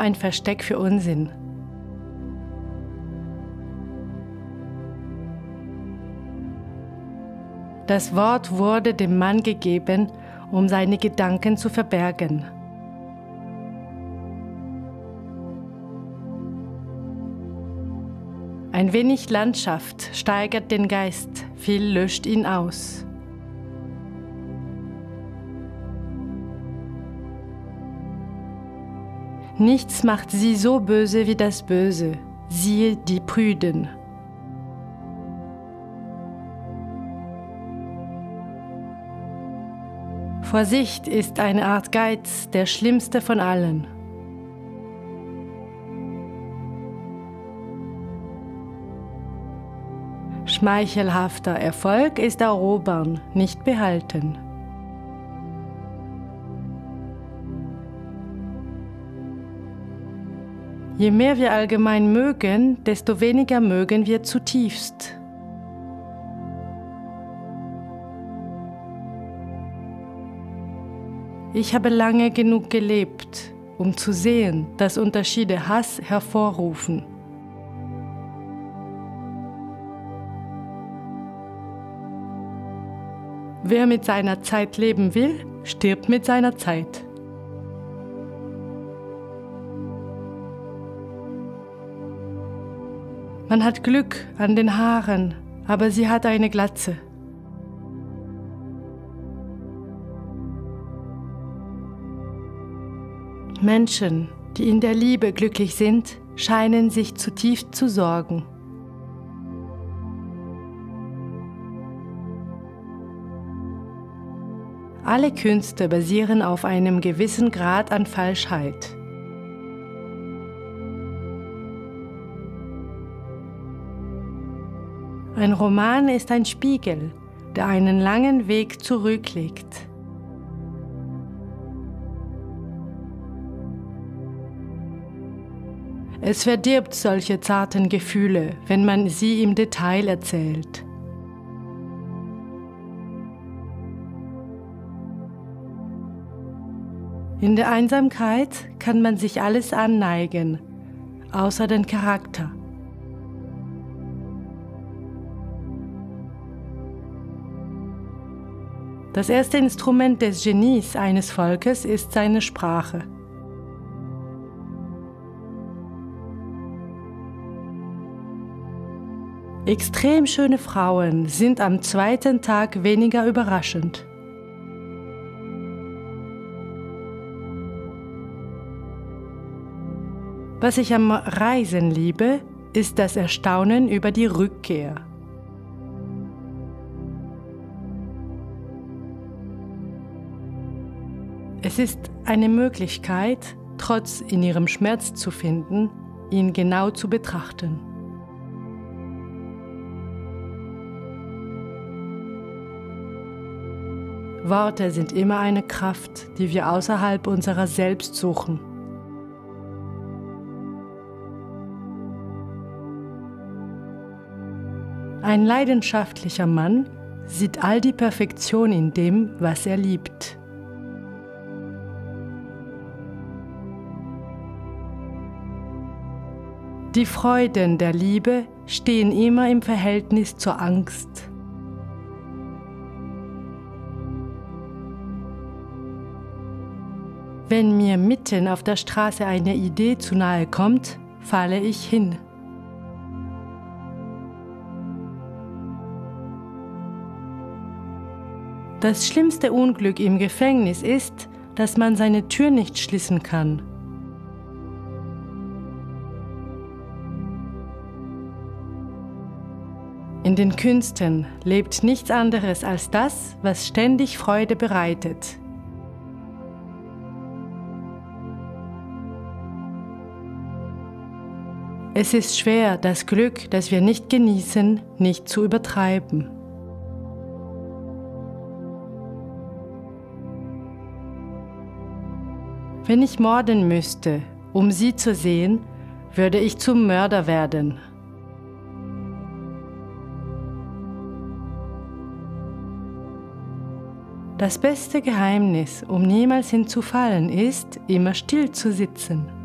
ein Versteck für Unsinn. Das Wort wurde dem Mann gegeben, um seine Gedanken zu verbergen. Ein wenig Landschaft steigert den Geist, viel löscht ihn aus. Nichts macht sie so böse wie das Böse, siehe die Prüden. Vorsicht ist eine Art Geiz, der schlimmste von allen. Schmeichelhafter Erfolg ist erobern, nicht behalten. Je mehr wir allgemein mögen, desto weniger mögen wir zutiefst. Ich habe lange genug gelebt, um zu sehen, dass Unterschiede Hass hervorrufen. Wer mit seiner Zeit leben will, stirbt mit seiner Zeit. Man hat Glück an den Haaren, aber sie hat eine Glatze. Menschen, die in der Liebe glücklich sind, scheinen sich zutiefst zu sorgen. Alle Künste basieren auf einem gewissen Grad an Falschheit. Ein Roman ist ein Spiegel, der einen langen Weg zurücklegt. Es verdirbt solche zarten Gefühle, wenn man sie im Detail erzählt. In der Einsamkeit kann man sich alles anneigen, außer den Charakter. Das erste Instrument des Genies eines Volkes ist seine Sprache. Extrem schöne Frauen sind am zweiten Tag weniger überraschend. Was ich am Reisen liebe, ist das Erstaunen über die Rückkehr. Es ist eine Möglichkeit, trotz in ihrem Schmerz zu finden, ihn genau zu betrachten. Worte sind immer eine Kraft, die wir außerhalb unserer selbst suchen. Ein leidenschaftlicher Mann sieht all die Perfektion in dem, was er liebt. Die Freuden der Liebe stehen immer im Verhältnis zur Angst. Wenn mir mitten auf der Straße eine Idee zu nahe kommt, falle ich hin. Das schlimmste Unglück im Gefängnis ist, dass man seine Tür nicht schließen kann. In den Künsten lebt nichts anderes als das, was ständig Freude bereitet. Es ist schwer, das Glück, das wir nicht genießen, nicht zu übertreiben. Wenn ich morden müsste, um sie zu sehen, würde ich zum Mörder werden. Das beste Geheimnis, um niemals hinzufallen, ist, immer still zu sitzen.